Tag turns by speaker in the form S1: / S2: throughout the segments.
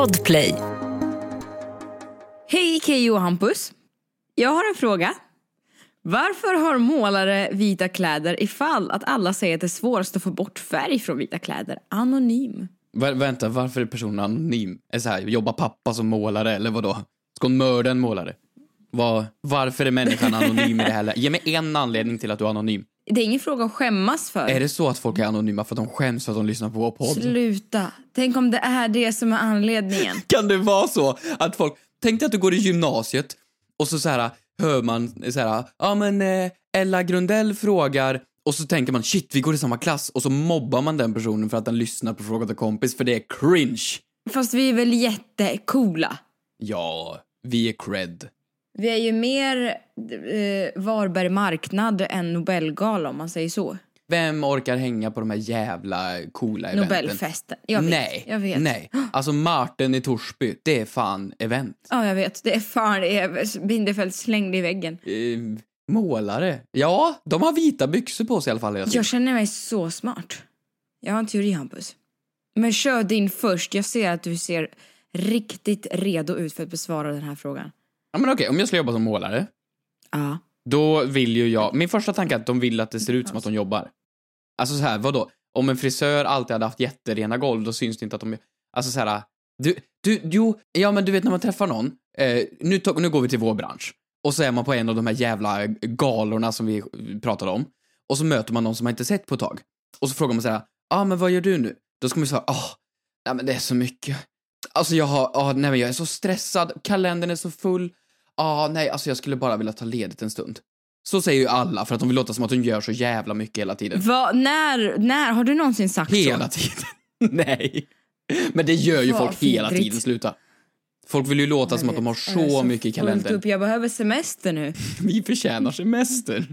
S1: Podplay.
S2: Hej Keyyo och Hampus. Jag har en fråga. Varför har målare vita kläder ifall att alla säger att det är svårast att få bort färg från vita kläder? Anonym.
S3: Vänta, varför är personen anonym? Är så här, jobbar pappa som målare eller vadå? Ska hon mörda en målare? Varför är människan anonym i det här? Ge mig en anledning till att du är anonym.
S2: Det är ingen fråga att skämmas för.
S3: Är det så att folk är anonyma för att de skäms för att de lyssnar på vår podd?
S2: Sluta. Tänk om det är det som är anledningen.
S3: Kan det vara så att folk... Tänk dig att du går i gymnasiet och så här hör man så här... Ja, men Ella Grundell frågar... Och så tänker man, shit, vi går i samma klass. Och så mobbar man den personen för att den lyssnar på Fråga till kompis. För det är cringe.
S2: Fast vi är väl jättecoola.
S3: Ja, vi är cred.
S2: Vi är ju mer Varberg marknad än Nobelgala, om man säger så.
S3: Vem orkar hänga på de här jävla coola eventen?
S2: Nobelfesten. Jag vet.
S3: Nej. Alltså Martin i Torsby, det är fan event.
S2: Ja, jag vet. Det är fan Bindefeld slängd i väggen.
S3: Målare. Ja, de har vita byxor på sig i alla fall.
S2: Jag känner mig så smart. Jag har en teori, Hampus. Men kör din först. Jag ser att du ser riktigt redo ut för att besvara den här frågan.
S3: Ja, men okej, om jag ska jobba som målare.
S2: Ja.
S3: Då vill ju jag... Min första tanke är att de vill att det ser ut som att de jobbar. Alltså så här, vadå? Om en frisör alltid hade haft jätterena golv, då syns det inte att de... Alltså så här... Ja, men du vet när man träffar någon... Nu går vi till vår bransch. Och så är man på en av de här jävla galorna som vi pratade om. Och så möter man någon som man inte sett på ett tag. Och så frågar man så här... Men vad gör du nu? Då ska man säga... nej men det är så mycket... Alltså jag är så stressad. Kalendern är så full. Nej, alltså jag skulle bara vilja ta ledigt en stund. Så säger ju alla för att de vill låta som att de gör så jävla mycket hela tiden.
S2: När har du någonsin sagt
S3: hela
S2: så?
S3: Tiden. Nej. Men det gör ju folk hela tiden, sluta. Folk vill ju låta som att de har så mycket i kalendern.
S2: Jag behöver semester nu.
S3: Vi förtjänar semester.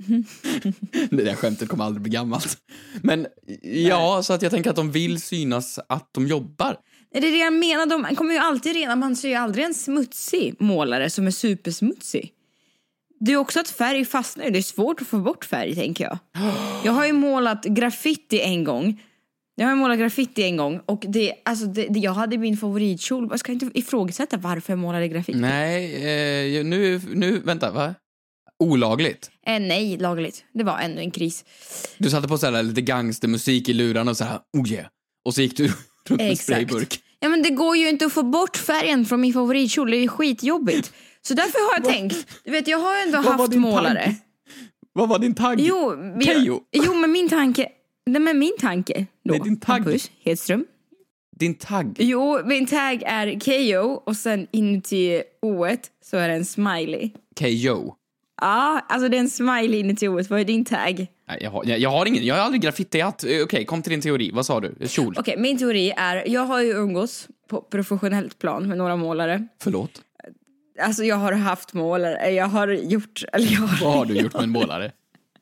S3: Det där skämtet kommer aldrig bli gammalt. Men ja, så att jag tänker att de vill synas att de jobbar.
S2: Är det jag menar? De kommer ju alltid redan. Man ser ju aldrig en smutsig målare som är supersmutsig. Det är också att färg fastnar. Det är svårt att få bort färg, tänker jag. Jag har ju målat graffiti en gång. Och jag hade min favoritkjol. Jag ska inte ifrågasätta varför jag målade graffiti.
S3: Nej, nu vänta, va? Olagligt?
S2: Nej, lagligt. Det var ändå en kris.
S3: Du satte på så här lite gangstermusik i lurarna och så här, och så gick du runt med sprayburk.
S2: Ja, men det går ju inte att få bort färgen från min favoritkjol. Det är ju skitjobbigt. Så därför har jag tänkt, du vet, jag har ju ändå haft målare.
S3: Vad var din tagg?
S2: Jo, men min tanke. Nej, men min tanke då.
S3: Nej, din tagg.
S2: Hampus Hedström.
S3: Din tagg?
S2: Jo, min tagg är Keyyo och sen inuti o-et så är det en smiley.
S3: Keyyo?
S2: Ja, alltså det är en smiley inuti o-et. Vad är din tagg?
S3: Nej, jag har ingen. Jag har aldrig graffitiat. Okej, kom till din teori. Vad sa du? Kjol?
S2: Okej, min teori är, jag har ju umgås på professionellt plan med några målare.
S3: Förlåt?
S2: Alltså jag har haft målare.
S3: Vad har du gjort med en målare?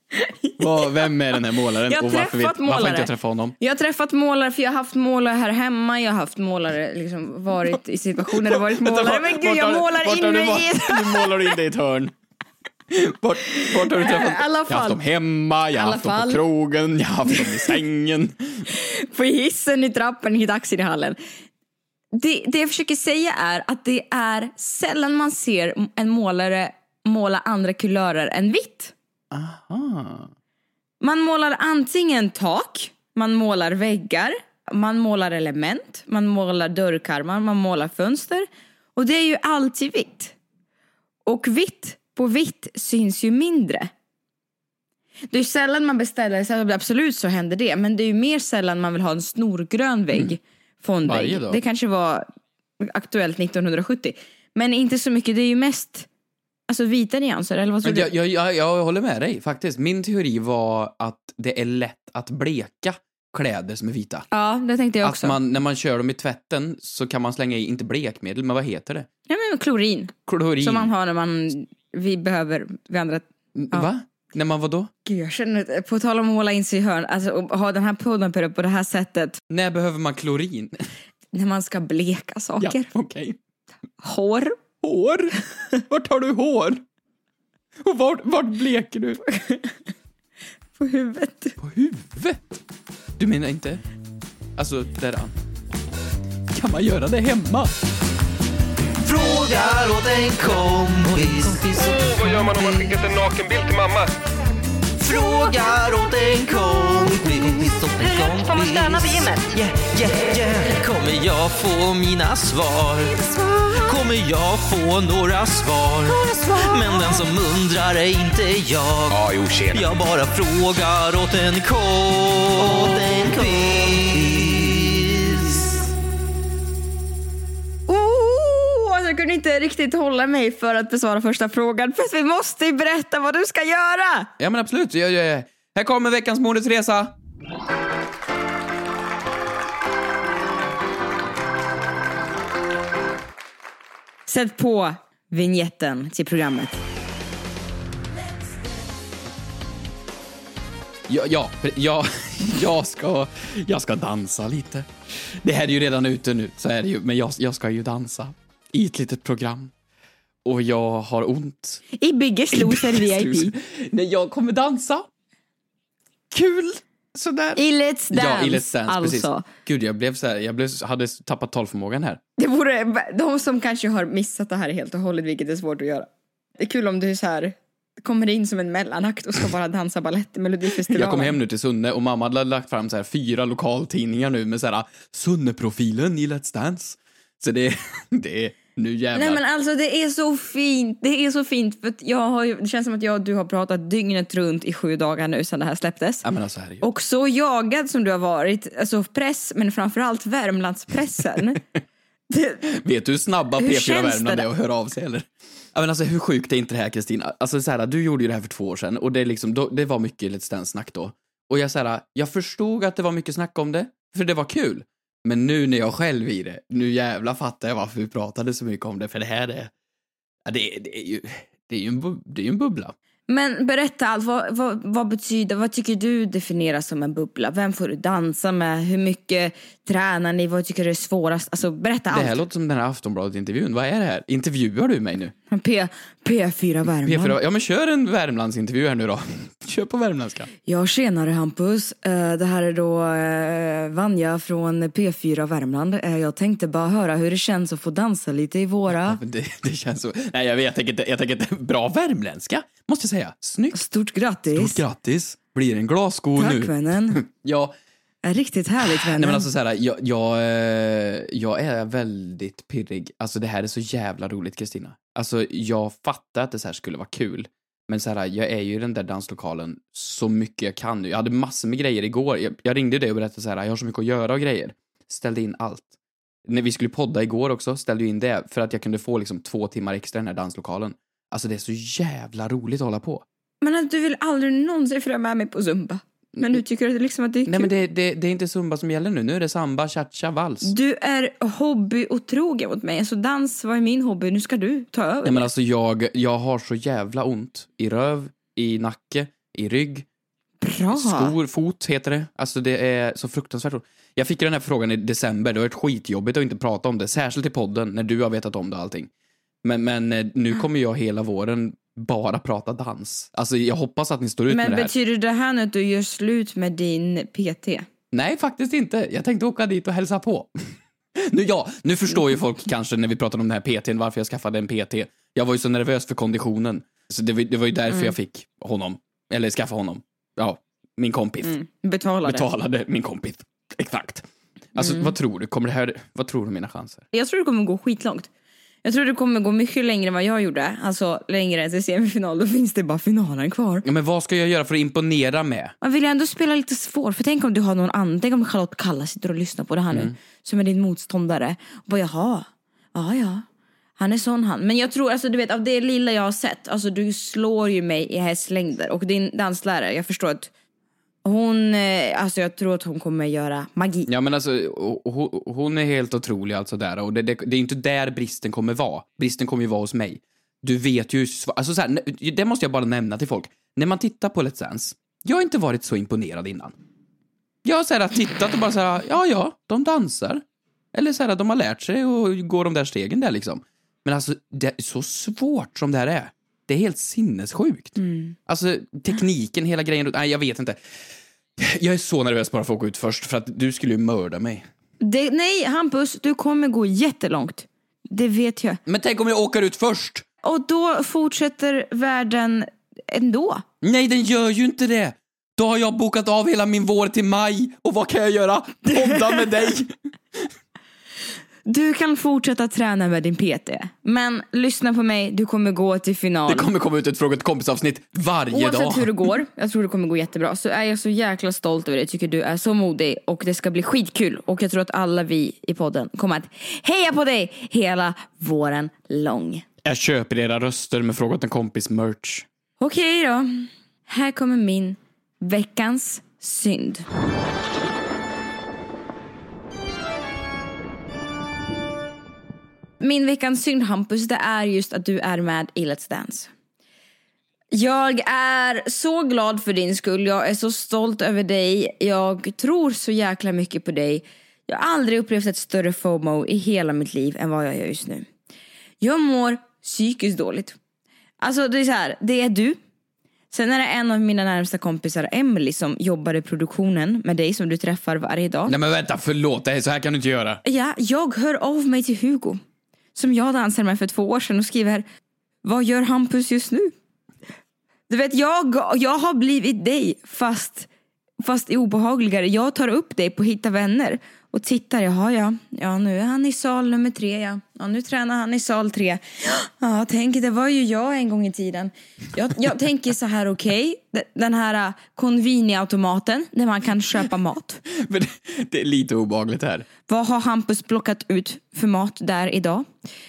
S3: Vem är den här målaren? Varför inte jag träffa honom?
S2: Jag har träffat målare för jag har haft målare här hemma. Jag har haft målare, liksom varit i situationer där det varit målare. Men gud, jag målar in mig i ett hörn.
S3: Du målar in dig i ett hörn. Vart har du träffat? Jag har haft dem hemma, jag har haft dem på krogen, jag har haft dem i sängen.
S2: På hissen, i trappen, i taxin, i hallen. Det jag försöker säga är att det är sällan man ser en målare måla andra kulörer än vitt.
S3: Aha.
S2: Man målar antingen tak, man målar väggar, man målar element, man målar dörrkarmar, man målar fönster. Och det är ju alltid vitt. Och vitt på vitt syns ju mindre. Det är sällan man beställer, så absolut så händer det. Men det är ju mer sällan man vill ha en snorgrön vägg. Fondvägg. Det kanske var aktuellt 1970. Men inte så mycket, det är ju mest... Alltså vita nyanser, eller vad tror du?
S3: Jag håller med dig, faktiskt. Min teori var att det är lätt att bleka kläder som är vita.
S2: Ja, det tänkte jag också.
S3: Att när man kör dem i tvätten så kan man slänga i, inte blekmedel, men vad heter det?
S2: Ja, men klorin. Som man har när vi andra... Ja.
S3: Va? När man vad då?
S2: Gud, jag känner, på tal om att måla in sig i hörn, alltså att ha den här podden på det här sättet.
S3: När behöver man klorin?
S2: När man ska bleka saker.
S3: Ja, okej.
S2: Hår?
S3: Vart har du hår? Och vart bleker du?
S2: På huvudet.
S3: På huvudet? Du menar inte? Alltså, där. kan man göra det hemma?
S1: Frågar åt en kompis.
S4: Vad gör man om man skickat en nakenbild till mamma?
S1: Frågar åt en kompis.
S5: Får man stöna vid gymmet?
S1: Yeah. Kommer jag få mina svar? Kommer jag få några svar? Men den som undrar är inte jag.
S4: Ja, jo, tjena.
S1: Jag bara frågar åt en kompis.
S2: Jag kunde inte riktigt hålla mig för att besvara första frågan. För vi måste ju berätta vad du ska göra.
S3: Ja, men absolut. Här kommer veckans Modets resa.
S2: Sätt på vignetten till programmet.
S3: Jag ska dansa lite. Det här är ju redan ute nu, så är det ju. Men jag ska ju dansa i ett litet program. Och jag har ont.
S2: I Biggest Loser VIP.
S3: Nej, jag kommer dansa. Kul! Sådär.
S2: I Let's Dance.
S3: Ja, i Let's Dance,
S2: alltså.
S3: precis. Gud, hade tappat talförmågan här.
S2: Det vore de som kanske har missat det här helt och hållet, vilket är svårt att göra. Det är kul om du så här kommer in som en mellanakt och ska bara dansa ballett i Melodifestivalen.
S3: Jag kom hem nu till Sunne och mamma hade lagt fram så här 4 lokaltidningar nu med så här Sunne-profilen i Let's Dance. Så det är nu jävlar.
S2: Nej, men alltså det är så fint. Det är så fint för att det känns som att du har pratat dygnet runt i 7 dagar nu sedan det här släpptes.
S3: Ja, men alltså, herregud.
S2: Och så jagad som du har varit, alltså press, men framförallt Värmlandspressen.
S3: Vet du hur snabba
S2: Hur
S3: P4
S2: känns
S3: Värmland
S2: det
S3: är att höra av sig, eller? Ja, men alltså, hur sjukt är inte det här, Kristina? Alltså så här, du gjorde ju det här för 2 år sedan och det är liksom, det var mycket Let's Dance-snack då. Och jag förstod att det var mycket snack om det, för det var kul. Men nu när jag själv i det, nu jävla fattar jag varför vi pratade så mycket om det, för det här är, ja, det är ju en bubbla.
S2: Men berätta allt, vad betyder, vad tycker du definieras som en bubbla? Vem får du dansa med? Hur mycket tränar ni? Vad tycker du är svårast? Alltså berätta allt.
S3: Det här låter som den här Aftonbladet-intervjun. Vad är det här? Intervjuar du mig nu?
S2: P4 Värmland.
S3: P4, ja, men kör en Värmlandsintervju här nu då. Kör på värmländska.
S2: Ja, tjenare Hampus. Det här är då Vanja från P4 Värmland. Jag tänkte bara höra hur det känns att få dansa lite i våra...
S3: Ja, det känns så... Nej, jag tänker inte. Bra värmländska, måste jag säga. Snyggt.
S2: Stort grattis.
S3: Stort grattis. Blir en glassko nu.
S2: Tack, vännen.
S3: Ja.
S2: Riktigt härligt, vännen.
S3: Nej, men alltså så här, jag är väldigt pirrig. Alltså det här är så jävla roligt, Kristina. Alltså jag fattar att det så här skulle vara kul. Men så här, jag är ju i den där danslokalen så mycket jag kan nu. Jag hade massor med grejer igår. Jag ringde dig och berättade så här, jag har så mycket att göra och grejer. Ställde in allt. När vi skulle podda igår också, ställde jag in det för att jag kunde få liksom 2 timmar extra i den här danslokalen. Alltså det är så jävla roligt att hålla på.
S2: Men att du vill aldrig någonsin följa med mig på Zumba. Men nu tycker du liksom att det är kul.
S3: Nej, men det är inte Zumba som gäller nu. Nu är det samba, cha-cha, vals.
S2: Du är hobbyotrogen mot mig. Alltså dans var min hobby. Nu ska du ta över.
S3: Nej, men alltså jag har så jävla ont i röv, i nacke, i rygg.
S2: Bra.
S3: Skor, fot heter det. Alltså det är så fruktansvärt ont. Jag fick den här frågan i december. Det har varit skitjobbigt att inte prata om det. Särskilt i podden när du har vetat om det och allting. Men nu kommer jag hela våren bara prata dans. Alltså jag hoppas att ni står ut med det här.
S2: Men betyder det här nu att du gör slut med din PT?
S3: Nej, faktiskt inte. Jag tänkte åka dit och hälsa på. Nu förstår ju folk kanske när vi pratar om den här PT:n varför jag skaffade en PT. Jag var ju så nervös för konditionen. Så det var ju därför jag fick honom. Eller skaffa honom. Ja, min kompis. Betalade min kompis. Exakt. Alltså vad tror du? Vad tror du om mina chanser?
S2: Jag tror det kommer gå skitlångt. Jag tror det kommer gå mycket längre än vad jag gjorde. Alltså längre än till semifinal. Då finns det bara finalen kvar.
S3: Ja, men vad ska jag göra för att imponera med?
S2: Man vill ändå spela lite svår. För tänk om du har någon annan. Tänk om Charlotte Kalla sitter och lyssnar på det här nu. Som är din motståndare. Och bara jaha. Ja. Han är sån han. Men jag tror, alltså du vet, av det lilla jag har sett. Alltså du slår ju mig i hästlängder. Och din danslärare, jag förstår att alltså jag tror att hon kommer göra magi. Ja, men alltså
S3: hon är helt otrolig alltså där. Och det är inte där bristen kommer vara. Bristen kommer ju vara hos mig. Du vet ju, alltså så här, det måste jag bara nämna till folk. När man tittar på Let's Dance, jag har inte varit så imponerad innan. Jag har så här tittat och bara så här, ja, de dansar. Eller så här, de har lärt sig och går de där stegen där liksom. Men alltså, det är så svårt som det här är. Det är helt sinnessjukt. Alltså, tekniken, hela grejen. Nej, jag vet inte. Jag är så nervös bara för att gå ut först. För att du skulle ju mörda mig.
S2: Nej, Hampus, du kommer gå jättelångt. Det vet jag.
S3: Men tänk om jag åker ut först?
S2: Och då fortsätter världen ändå.
S3: Nej, den gör ju inte det. Då har jag bokat av hela min vår till maj. Och vad kan jag göra? Podda med dig.
S2: Du kan fortsätta träna med din PT. Men lyssna på mig, du kommer gå till final.
S3: Det kommer komma ut ett Fråga till kompis-avsnitt varje dag.
S2: Oavsett hur det går, jag tror det kommer gå jättebra. Så är jag så jäkla stolt över det. Jag tycker du är så modig och det ska bli skitkul. Och jag tror att alla vi i podden kommer att heja på dig hela våren lång.
S3: Jag köper era röster med Fråga till en kompis merch.
S2: Okej då. Här kommer min veckans synd. Min veckans synd, Hampus, det är just att du är med i Let's Dance. Jag är så glad för din skull. Jag är så stolt över dig. Jag tror så jäkla mycket på dig. Jag har aldrig upplevt ett större FOMO i hela mitt liv än vad jag gör just nu. Jag mår psykiskt dåligt. Alltså det är så här, det är du. Sen är det en av mina närmsta kompisar, Emily, som jobbar i produktionen med dig som du träffar varje dag.
S3: Nej men vänta, förlåt. Det här, så här kan du inte göra.
S2: Ja, jag hör av mig till Hugo, som jag dansade med för 2 år sedan, och skriver: vad gör Hampus just nu? Du vet, jag har blivit dig fast obehagligare. Jag tar upp dig på Hitta Vänner och tittar. Ja, nu är han i sal nummer 3. Ja, nu tränar han i sal 3. Ja, tänk, det var ju jag en gång i tiden. Jag tänker så här, okej. Den här Convini-automaten där man kan köpa mat.
S3: Men det är lite obehagligt här.
S2: Vad har Hampus plockat ut för mat där idag?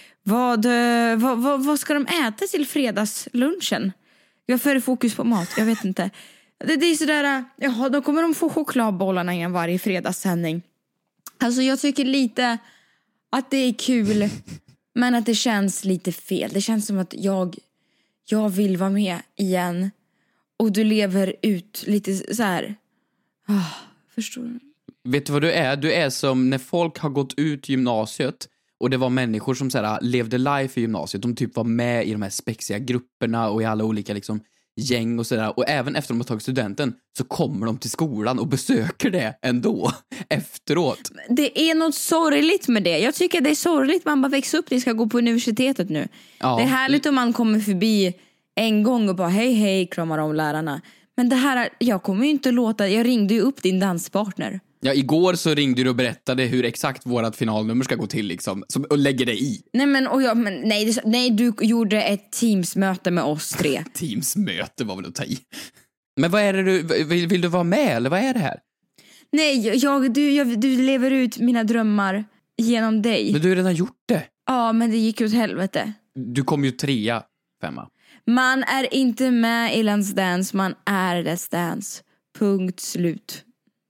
S2: Vad ska de äta till fredagslunchen? Jag för fokus på mat, jag vet inte. Det är sådär, jaha, då kommer de få chokladbollarna igen varje fredagssändning. Alltså jag tycker lite att det är kul, men att det känns lite fel. Det känns som att jag vill vara med igen. Och du lever ut lite så här. Förstår du?
S3: Vet du vad du är? Du är som när folk har gått ut gymnasiet och det var människor som såhär, levde life i gymnasiet. De typ var med i de här spexiga grupperna och i alla olika liksom gäng och sådär. Och även efter de har tagit studenten så kommer de till skolan och besöker det ändå efteråt.
S2: Det är något sorgligt med det. Jag tycker det är sorgligt. Man bara växer upp, ni ska gå på universitetet nu. Ja. Det är härligt om man kommer förbi en gång och bara hej, kramar om lärarna. Men det här, jag kommer ju inte låta. Jag ringde ju upp din danspartner. Ja,
S3: igår så ringde du och berättade hur exakt vårat finalnummer ska gå till liksom, och lägger dig i.
S2: Nej, du gjorde ett Teams-möte med oss 3.
S3: Teams-möte var väl att ta i. Men vad är det vill du vara med eller vad är det här?
S2: Nej, du lever ut mina drömmar genom dig.
S3: Men du har redan gjort det.
S2: Ja, men det gick åt helvete.
S3: Du kom ju 3, 5.
S2: Man är inte med i Let's Dance, man är Let's Dance. Punkt slut.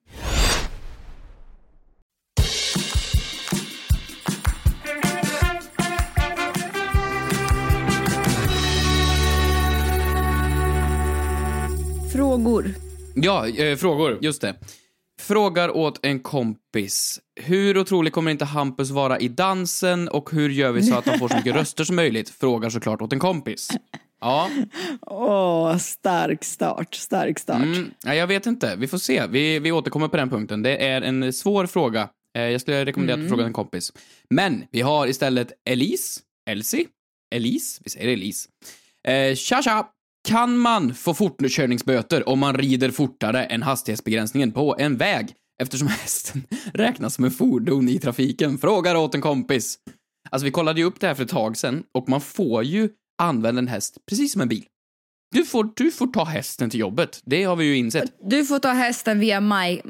S2: Frågor.
S3: Ja, frågor, just det. Frågar åt en kompis. Hur otroligt kommer inte Hampus vara i dansen och hur gör vi så att han får så mycket röster som möjligt? Frågar såklart åt en kompis. Ja.
S2: Stark start.
S3: Ja, jag vet inte, vi får se. Vi återkommer på den punkten. Det är en svår fråga. Jag skulle rekommendera att fråga en kompis. Men vi har istället Elise. Vi säger Elise. Tja. Kan man få fortkörningsböter om man rider fortare än hastighetsbegränsningen på en väg? Eftersom hästen räknas som en fordon i trafiken. Frågar åt en kompis. Alltså vi kollade ju upp det här för ett tag sedan. Och man får ju använda en häst precis som en bil. Du får ta hästen till jobbet. Det har vi ju insett.
S2: Du får ta hästen via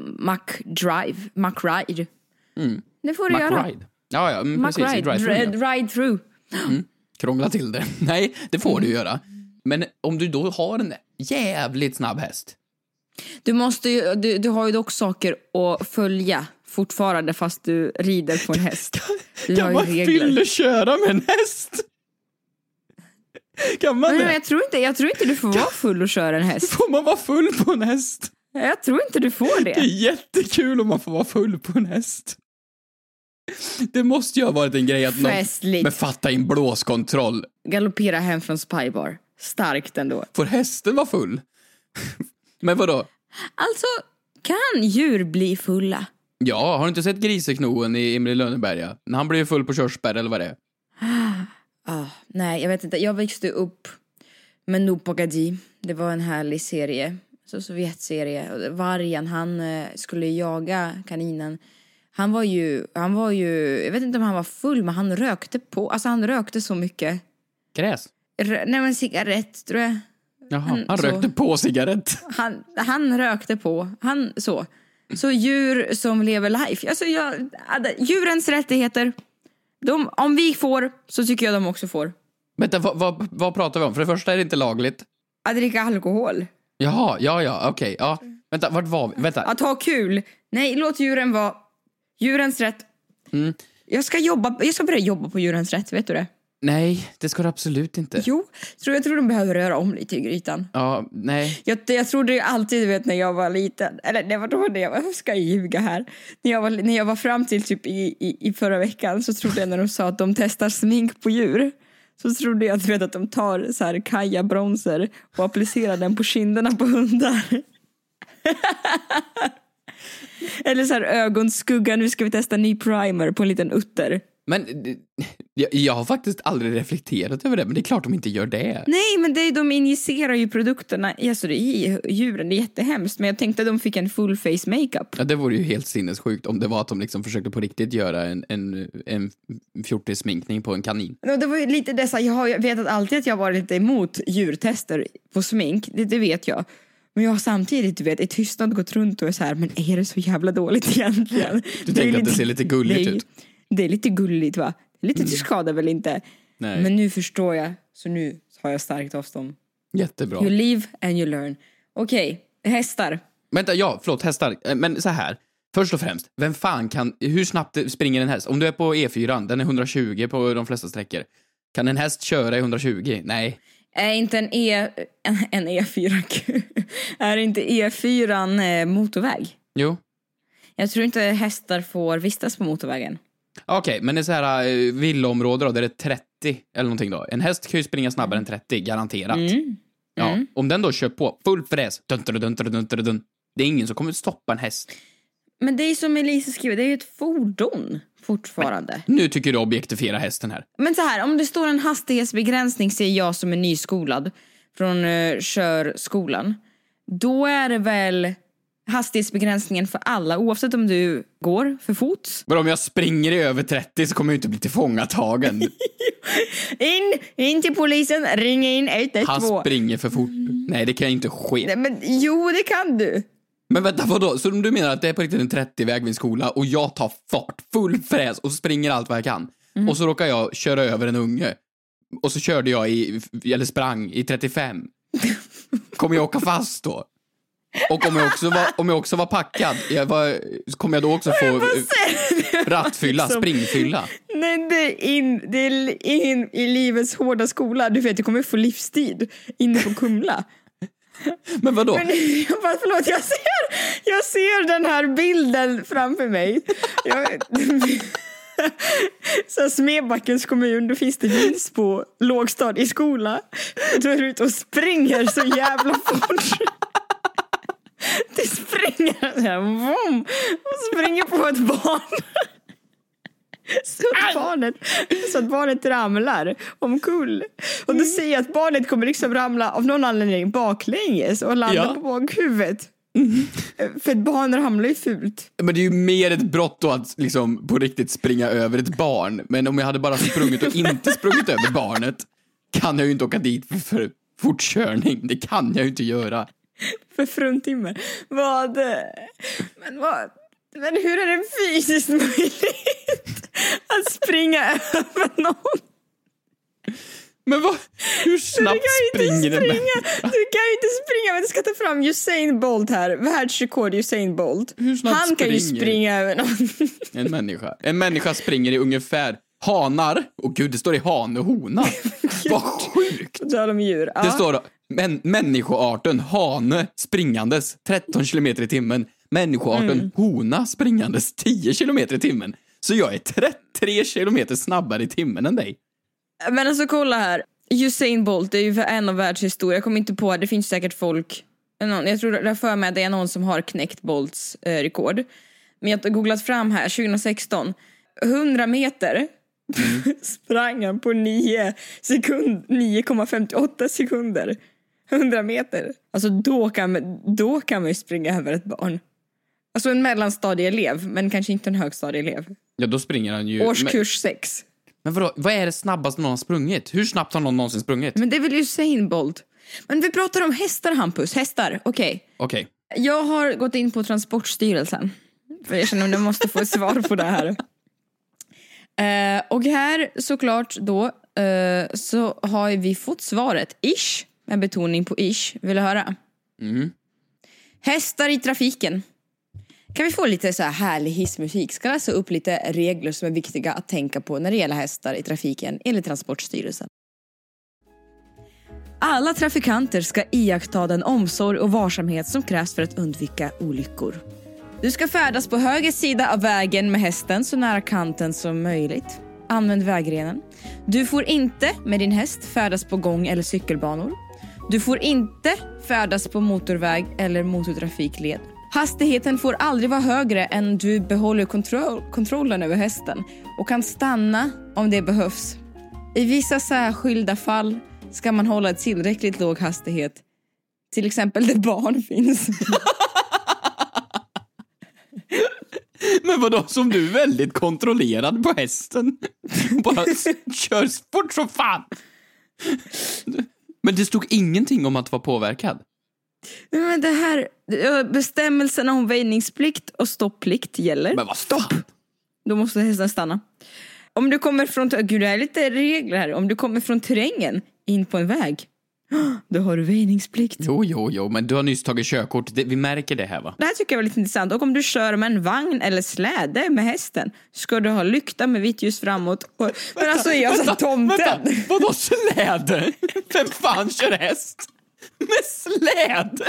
S2: McRide. Det får du göra.
S3: Ja, precis.
S2: Ride through.
S3: Krångla till det. Nej, det får du göra. Men om du då har en jävligt snabb häst.
S2: Du har ju dock saker att följa fortfarande fast du rider på en häst.
S3: Kan man köra med en häst? Kan man det?
S2: Jag tror inte du får vara full och köra en häst.
S3: Får man vara full på en häst?
S2: Jag tror inte du får det.
S3: Det är jättekul om man får vara full på en häst. Det måste ju ha varit en grej att någon med fatta in blåskontroll.
S2: Galoppera hem från Spybar. Starkt ändå.
S3: Får hästen vara full? Men vadå?
S2: Alltså, kan djur bli fulla?
S3: Ja, har du inte sett Griseknoen i Emil i Lönneberga? När han blir full på körsbär eller vad det är?
S2: Nej, jag vet inte. Jag växte upp med No Pogadi. Det var en härlig serie. Så Sovjetserie. Och vargen, han skulle jaga kaninen. Han var ju, jag vet inte om han var full, men han rökte på. Alltså han rökte så mycket.
S3: Gräs?
S2: Nej, men cigarett, tror jag.
S3: Jaha, han rökte på cigarett.
S2: Han rökte på. Så djur som lever life. Alltså djurens rättigheter. Om vi får, så tycker jag de också får.
S3: Vänta, vad pratar vi om? För det första är det inte lagligt.
S2: Att dricka alkohol.
S3: Jaha, ja, okej. Ja. Vänta, vart var vi? Vänta.
S2: Att ha kul. Nej, låt djuren vara. Djurens rätt. Jag ska börja jobba på djurens rätt, vet du det?
S3: Nej, det ska du absolut inte.
S2: Jo, jag tror de behöver röra om lite i grytan.
S3: Ja, nej.
S2: Jag trodde ju alltid, vet, när jag var liten. Eller det var då jag ska ljuga här. När jag var fram till typ i förra veckan, så trodde jag när de sa att de testar smink på djur. Så trodde jag att de tar så här kajabronser och applicerar den på kinderna på hundar. Eller så här ögonskugga, nu ska vi testa ny primer på en liten utter.
S3: Men jag har faktiskt aldrig reflekterat över det, men det är klart de inte gör det.
S2: Nej, men de injicerar ju produkterna i djuren, det är jättehemskt. Men jag tänkte att de fick en full face makeup.
S3: Ja, det vore ju helt sinnessjukt om det var att de liksom försökte på riktigt göra en fjortissminkning på en kanin.
S2: Det var ju lite dessa, jag har vetat alltid att jag var lite emot djurtester på smink, det vet jag. Men jag har samtidigt, i tystnad gått runt och är så här, men är det så jävla dåligt egentligen?
S3: Du tänker att det ser lite gulligt ut?
S2: Det är lite gulligt, va? Lite till skada väl inte.
S3: Nej.
S2: Men nu förstår jag, så nu har jag starkt avstånd.
S3: Jättebra.
S2: You live and you learn. Okej, hästar.
S3: Vänta, hästar. Men så här. Först och främst, hur snabbt springer en häst? Om du är på E4, den är 120 på de flesta sträckor. Kan en häst köra i 120? Nej.
S2: Är inte en E4 är inte E4 motorväg?
S3: Jo.
S2: Jag tror inte hästar får vistas på motorvägen.
S3: Okej, men det är så här villaområde då, där det är 30 eller någonting då. En häst kan ju springa snabbare än 30, garanterat. Ja, om den då kör på full fräs, dun. Det är ingen som kommer stoppa en häst.
S2: Men det är som Elisa skriver, det är ju ett fordon fortfarande.
S3: Men nu tycker du objektifiera hästen här.
S2: Men så här, om det står en hastighetsbegränsning, ser jag som är nyskolad från körskolan, då är det väl hastighetsbegränsningen för alla, oavsett om du går för fots.
S3: Men om jag springer i över 30 så kommer jag inte bli tillfångatagen.
S2: in till polisen, ring in 112.
S3: Han springer för fort. Nej, det kan inte ske.
S2: Nej, men jo, det kan du.
S3: Men vänta, vadå? Så du menar att det är på riktigt en 30-väg vid en skola och jag tar fart, full fräs och springer allt vad jag kan. Och så råkar jag köra över en unge. Och så körde jag sprang i 35. Kommer jag åka fast då? Och om jag också var packad, kommer jag då också få rattfylla, springfylla? Nej,
S2: det är in i livets hårda skola. Du vet, du kommer få livstid inne på Kumla.
S3: Men vadå?
S2: Förlåt, jag ser den här bilden framför mig. Så Smedbackens kommun, då finns det vinst på lågstad i skola. Du är ute och springer så jävla fort. Du springer så här, vom, och springer på ett barn. Så att barnet ramlar omkull. Och då ser jag att barnet kommer liksom ramla av någon anledning baklänges och landa på bakhuvudet. För ett barn ramlar ju fult.
S3: Men det är ju mer ett brott då att liksom på riktigt springa över ett barn. Men om jag hade bara sprungit och inte sprungit över barnet, kan jag ju inte åka dit för fortkörning. Det kan jag ju inte göra.
S2: För fruntimmer. Men hur är det fysiskt möjligt att springa över någon?
S3: Men hur snabbt springer den?
S2: Du kan ju inte springa, men du ska ta fram Usain Bolt här. Världsrekord Usain Bolt. Han kan ju springa över någon.
S3: En människa springer i ungefär hanar. Och gud, det står i hane och hona. Vad sjukt.
S2: Djur.
S3: Det står människoarten hane springandes 13 kilometer i timmen. Människoarten hona springandes 10 kilometer i timmen. Så jag är 33 kilometer snabbare i timmen än dig.
S2: Men alltså kolla här. Usain Bolt är ju för en av världshistoria. Jag kommer inte på att det finns säkert folk. Jag tror det för mig att det är någon som har knäckt Bolts rekord. Men jag har googlat fram här 2016. 100 meter sprang han på 9,58 sekunder. 100 meter. Alltså då kan man ju springa över ett barn. Alltså en mellanstadieelev, men kanske inte en högstadieelev.
S3: Ja, då springer han ju...
S2: Årskurs 6.
S3: Men vadå, vad är det snabbaste någon har sprungit? Hur snabbt har någon någonsin sprungit?
S2: Men det är väl Usain Bolt. Men vi pratar om hästar, Hampus. Hästar, okej. Jag har gått in på Transportstyrelsen. För jag känner att jag måste få ett svar på det här. Och här såklart då så har vi fått svaret. Ish, med betoning på ish. Vill du höra? Hästar i trafiken. Kan vi få lite så här härlig hissmusik? Ska läsa upp lite regler som är viktiga att tänka på när det gäller hästar i trafiken enligt Transportstyrelsen. Alla trafikanter ska iaktta den omsorg och varsamhet som krävs för att undvika olyckor. Du ska färdas på höger sida av vägen med hästen så nära kanten som möjligt. Använd vägrenen. Du får inte med din häst färdas på gång- eller cykelbanor. Du får inte färdas på motorväg eller motortrafikled. Hastigheten får aldrig vara högre än du behåller kontrollen över hästen och kan stanna om det behövs. I vissa särskilda fall ska man hålla ett tillräckligt låg hastighet. Till exempel där barn finns.
S3: Men vadå, som du är väldigt kontrollerad på hästen. Bara kör fort som fan. Men det stod ingenting om att vara påverkad.
S2: Men det här, bestämmelserna om väjningsplikt och stopplikt gäller.
S3: Men vad stopp?
S2: Då måste hästen stanna. Om du kommer från, gud det är lite regler här. Om du kommer från terrängen in på en väg, då har du väjningsplikt.
S3: Jo, men du har nyss tagit körkort. Vi märker det här, va?
S2: Det här tycker jag var lite intressant. Och om du kör med en vagn eller släde med hästen, ska du ha lykta med vitt ljus framåt. Men alltså är jag som tomten.
S3: Vänta, vadå släde? Vem fan kör häst? Med släde?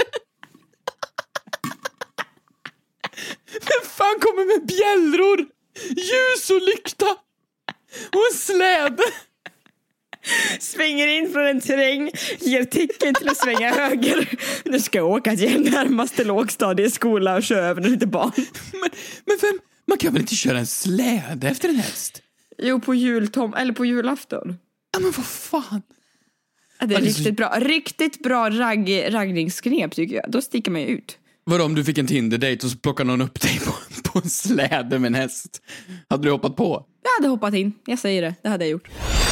S3: Vem fan kommer med bjällror, ljus och lykta och en släde?
S2: Svänger in från en terräng, ger tecken till att svänga höger. Nu ska jag åka till närmaste lågstadieskola och köra över lite barn.
S3: Men vem? Man kan väl inte köra en släde efter en häst?
S2: Jo, på eller på julafton.
S3: Ja, men vad fan?
S2: Det är riktigt bra raggningsknep tycker jag. Då sticker man ju ut.
S3: Vadå om du fick en Tinder-date och så plockar någon upp dig på en släde med en häst? Hade du hoppat på?
S2: Jag hade hoppat in, jag säger det. Det hade jag gjort.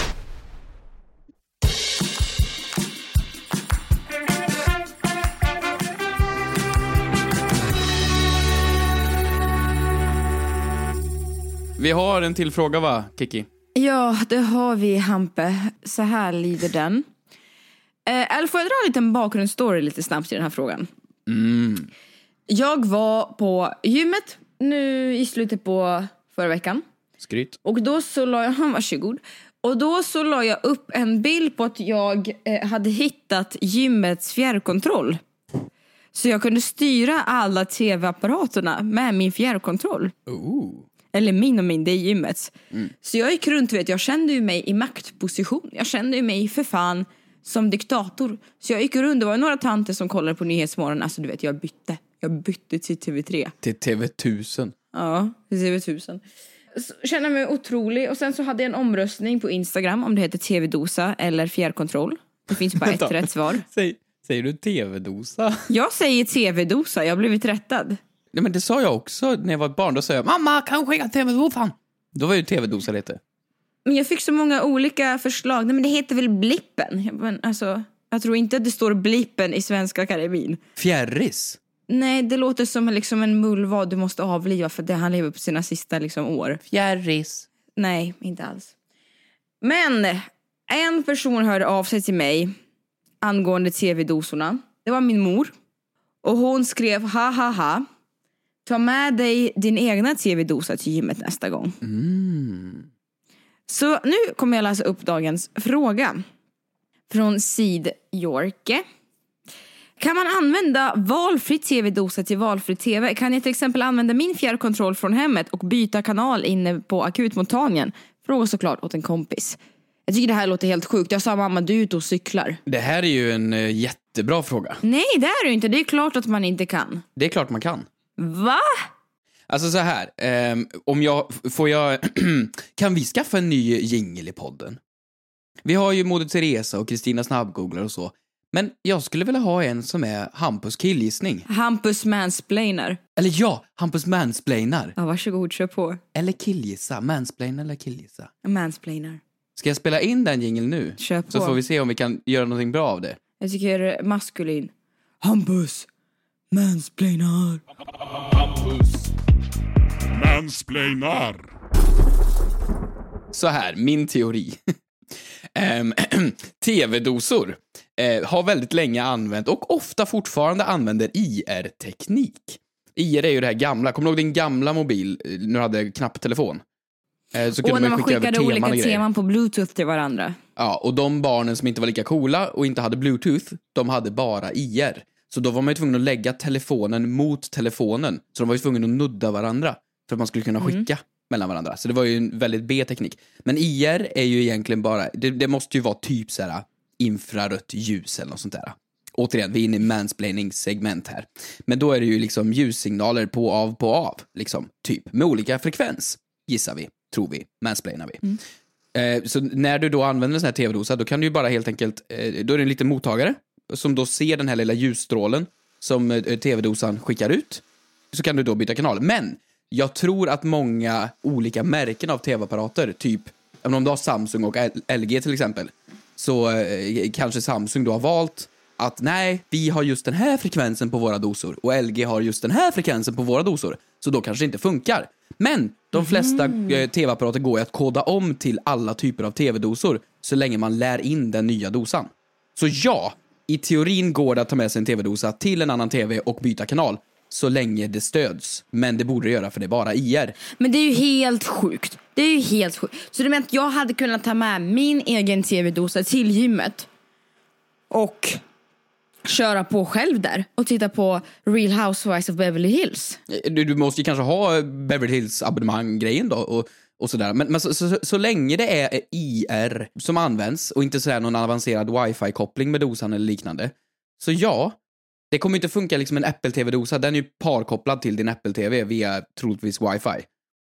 S3: Vi har en till fråga, va, Kiki?
S2: Ja, det har vi, Hampe. Så här lyder den. Eller får jag dra en liten bakgrundsstory lite snabbt i den här frågan? Jag var på gymmet nu i slutet på förra veckan.
S3: Skryt.
S2: Och då så la jag, varsågod. Och då så la jag upp en bild på att jag hade hittat gymmets fjärrkontroll. Så jag kunde styra alla tv-apparaterna med min fjärrkontroll. Eller min, det är gymmets. Så jag gick runt, jag kände ju mig i maktposition. Jag kände ju mig för fan som diktator. Så jag gick runt, det var några tanter som kollade på Nyhetsmorgon. Alltså du vet, jag bytte till TV3.
S3: Till TV1000.
S2: Ja, till TV1000. Så kände mig otrolig. Och sen så hade jag en omröstning på Instagram om det heter TV-dosa eller fjärrkontroll. Det finns bara ett rätt svar.
S3: Säger du TV-dosa?
S2: Jag säger TV-dosa, jag har blivit rättad.
S3: Nej, men det sa jag också när jag var ett barn. Då sa jag, mamma, kan jag skicka TV-dosan? Då var ju TV-dosa lite.
S2: Men jag fick så många olika förslag. Nej, men det heter väl blippen? Men alltså, jag tror inte att det står blippen i Svenska Akademin.
S3: Fjärris?
S2: Nej, det låter som liksom en mullvad du måste avliva för det han lever på sina sista liksom, år.
S3: Fjärris?
S2: Nej, inte alls. Men en person hörde av sig till mig angående TV-dosorna. Det var min mor. Och hon skrev, ha. Ta med dig din egna TV-dosa till gymmet nästa gång. Så nu kommer jag läsa upp dagens fråga. Från Sid Jorke. Kan man använda valfri TV-dosa till valfri TV? Kan jag till exempel använda min fjärrkontroll från hemmet och byta kanal inne på akutmottagningen? Fråga såklart åt en kompis. Jag tycker det här låter helt sjukt. Jag sa, mamma, du är ute och cyklar.
S3: Det här är ju en jättebra fråga.
S2: Nej, det är det inte. Det är klart att man inte kan.
S3: Det är klart man kan.
S2: Va?
S3: Alltså så här, kan vi skaffa en ny jingle i podden? Vi har ju Moder Teresa och Kristina Snabbgooglar och så. Men jag skulle vilja ha en som är Hampus killgissning.
S2: Hampus mansplainer.
S3: Eller ja, Hampus mansplainar.
S2: Ja, varsågod, kör på.
S3: Eller killgissa, mansplainer eller killgissa.
S2: Mansplainer.
S3: Ska jag spela in den jingle nu?
S2: Kör på.
S3: Så får vi se om vi kan göra någonting bra av det.
S2: Jag tycker maskulin. Hampus mansplainar.
S6: Hampus mansplainar.
S3: Så här, min teori. TV-dosor har väldigt länge använt och ofta fortfarande använder IR-teknik. IR är ju det här gamla. Kommer du ihåg din gamla mobil när du hade knapptelefon? Så kunde
S2: Och när man
S3: skicka
S2: skickade
S3: över
S2: olika teman på Bluetooth till varandra.
S3: Ja, och de barnen som inte var lika coola och inte hade Bluetooth, de hade bara IR. Så då var man ju tvungen att lägga telefonen mot telefonen. Så de var ju tvungna att nudda varandra för att man skulle kunna skicka mellan varandra. Så det var ju en väldigt B-teknik. Men IR är ju egentligen bara, det måste ju vara typ så här infrarött ljus eller något sånt där. Återigen, vi är inne i mansplaining-segment här. Men då är det ju liksom ljussignaler på av, liksom, typ. Med olika frekvens, gissar vi, tror vi, mansplainar vi. Så när du då använder en sån här tv-dosa, då kan du ju bara helt enkelt, då är det en liten mottagare som då ser den här lilla ljusstrålen som tv-dosan skickar ut. Så kan du då byta kanal. Men jag tror att många olika märken av tv-apparater, typ om du har Samsung och LG till exempel, så kanske Samsung då har valt att nej, vi har just den här frekvensen på våra dosor och LG har just den här frekvensen på våra dosor. Så då kanske det inte funkar. Men de flesta tv-apparater går ju att koda om till alla typer av tv-dosor så länge man lär in den nya dosan. Så ja, i teorin går det att ta med sig en tv-dosa till en annan tv och byta kanal så länge det stöds. Men det borde det göra för det är bara IR.
S2: Men det är ju helt sjukt. Det är ju helt sjukt. Så det menar att jag hade kunnat ta med min egen tv-dosa till gymmet och köra på själv där och titta på Real Housewives of Beverly Hills.
S3: Du måste ju kanske ha Beverly Hills abonnemang-grejen då och sådär. Men så länge det är IR som används och inte sådär någon avancerad wifi-koppling med dosan eller liknande. Så ja, det kommer inte funka liksom en Apple TV-dosa. Den är ju parkopplad till din Apple TV via troligtvis wifi.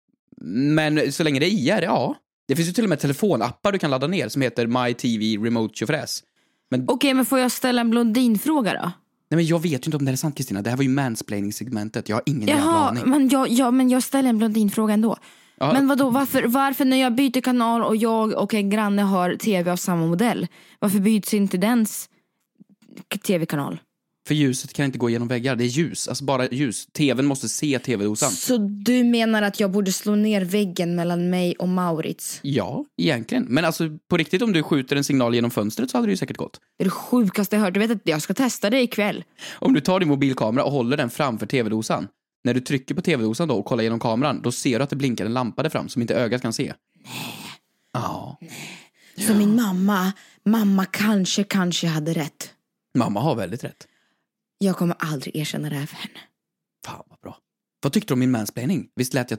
S3: Men så länge det är IR, ja. Det finns ju till och med telefonappar du kan ladda ner som heter My TV Remote Tjofräs.
S2: Okej, men får jag ställa en blondinfråga då?
S3: Nej, men jag vet ju inte om det är sant, Kristina. Det här var ju mansplaining-segmentet. Jag har ingen jävla aning.
S2: Men jag ställer en blondinfråga ändå.
S3: Ja.
S2: Men vadå, varför när jag byter kanal och jag och en granne har tv av samma modell, varför byts inte dens tv-kanal?
S3: För ljuset kan inte gå genom väggar. Det är ljus, alltså bara ljus. TVn måste se tv-dosan.
S2: Så du menar att jag borde slå ner väggen mellan mig och Maurits?
S3: Ja, egentligen. Men alltså på riktigt, om du skjuter en signal genom fönstret så hade det ju säkert gått.
S2: Det är det sjukaste jag hört. Du vet att jag ska testa det ikväll.
S3: Om du tar din mobilkamera och håller den framför tv-dosan. När du trycker på tv-dosan då och kollar genom kameran, då ser du att det blinkar en lampa där fram som inte ögat kan se.
S2: Nej.
S3: Ja.
S2: Nej. Så min mamma kanske hade rätt.
S3: Mamma har väldigt rätt.
S2: Jag kommer aldrig erkänna det här för henne.
S3: Fan vad bra. Vad tyckte du om min mansplaining? Visst lät jag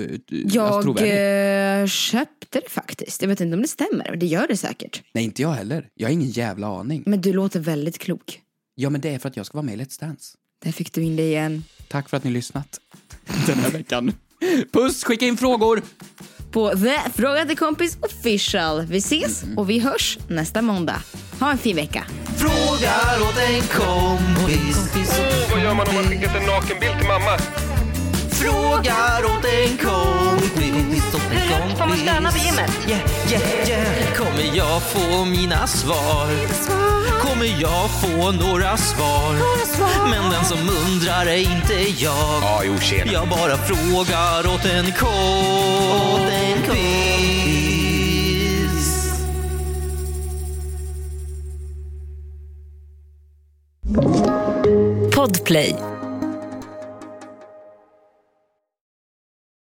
S2: Jag köpte det faktiskt. Jag vet inte om det stämmer, men det gör det säkert.
S3: Nej, inte jag heller. Jag har ingen jävla aning.
S2: Men du låter väldigt klok.
S3: Ja, men det är för att jag ska vara med i Let's Dance.
S2: Där fick du in det igen.
S3: Tack för att ni lyssnat den här veckan. Puss, skicka in frågor
S2: på The Fråga till kompis official. Vi ses och vi hörs nästa måndag. Ha en fin vecka.
S1: Frågar åt en kompis.
S4: Vad gör man om man skickat en nakenbild till mamma?
S1: Frågar åt en kompis.
S5: Får man stöna vid gymmet?
S1: Yeah. Kommer jag få mina svar? Kommer jag få några svar? Men den som undrar är inte jag.
S4: Ja, jo, tjena.
S1: Jag bara frågar åt en kompis.
S7: Podplay.